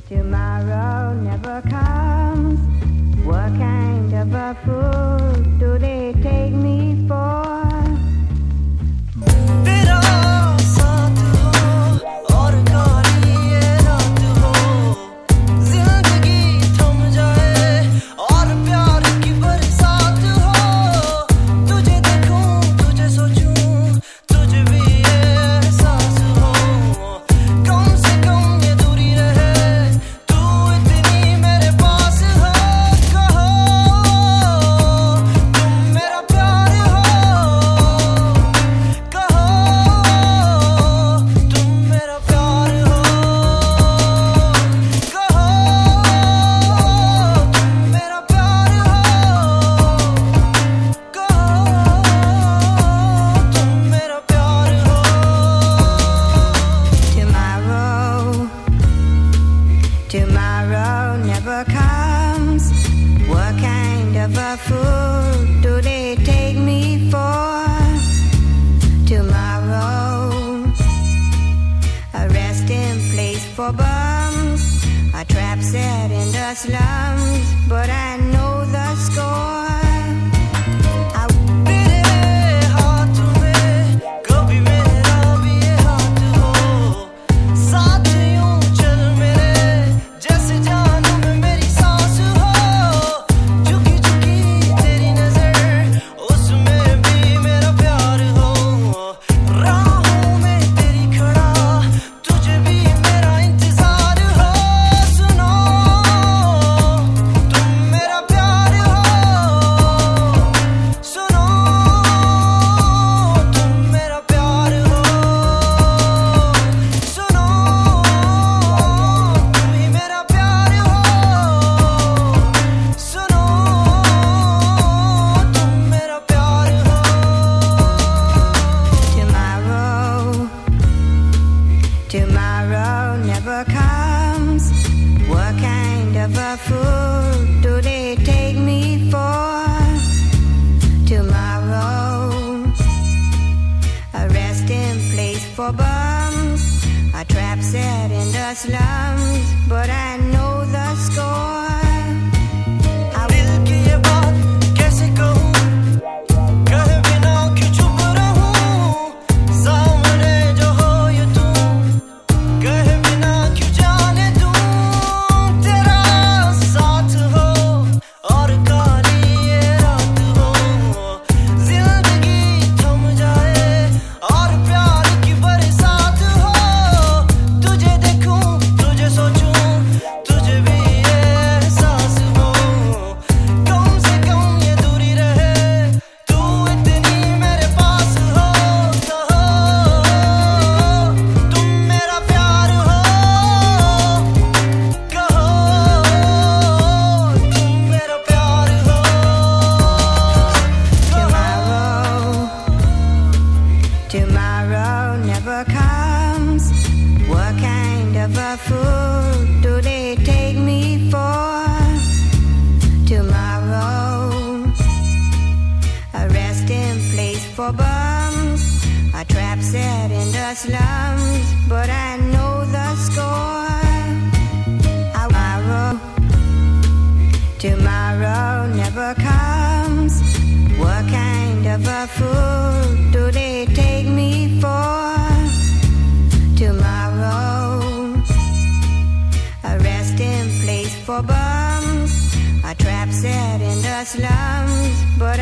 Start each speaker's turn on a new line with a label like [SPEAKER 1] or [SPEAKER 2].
[SPEAKER 1] Tomorrow never comes. What kind of a fool do they take me for?
[SPEAKER 2] तेरा साथ हो और काली ये रात हो, जिंदगी थम जाए और प्यार की बरसात हो। तुझे देखूं, तुझे सोचूं, तुझे भी ये एहसास हो। कम से कम ये दूरी रहे, तू इतनी मेरे पास हो। कहो तुम मेरा प्यार हो, कहो तुम मेरा प्यार हो, कहो तुम मेरा प्यार हो, कहो तुम मेरा प्यार हो।
[SPEAKER 1] Tomorrow never comes. What kind of a fool do they take me for? Tomorrow, a resting place for bums, a trap set in the slums, but I know the score.
[SPEAKER 2] तेरे हाथ में कभी मेरा भी ये हाथ हो, साथ यूं चल मेरे जैसे जानू में मेरी सांस हो। झुकी झुकी तेरी नजर, उसमें भी मेरा प्यार हो। राहों में तेरी खड़ा, तुझे भी मेरा इंतजार हो। सुनो तुम मेरा प्यार हो, सुनो तुम मेरा प्यार हो, सुनो तुम ही मेरा प्यार हो, सुनो तुम मेरा प्यार हो।
[SPEAKER 1] Tomorrow never comes. What kind of a fool do they take me for? Tomorrow, a resting place for bums, a trap set in the slums, but I know the score.
[SPEAKER 2] दिल की ये बात कैसे कहूँ, कहे बिना क्यों चुप रहूँ। सामने जो हो ये तू, कहे बिना क्यों जाने दूँ। तेरा साथ हो और काली ये रात हो, जिंदगी थम जाए और प्यार की बरसात हो। तुझे देखूं, तुझे सोचूं, तुझे भी ये एहसास हो। कम से कम ये दूरी रहे, तू इतनी मेरे पास हो। कहो तुम मेरा प्यार हो, कहो तुम मेरा प्यार हो,
[SPEAKER 1] Tomorrow never comes. What kind of a fool do they take me for? Tomorrow, a resting place for bums, a trap set in the slums, but I know the score. Tomorrow never comes. What kind of a fool do they take me for? Tomorrow, a resting place for bums, a trap set in the slums, but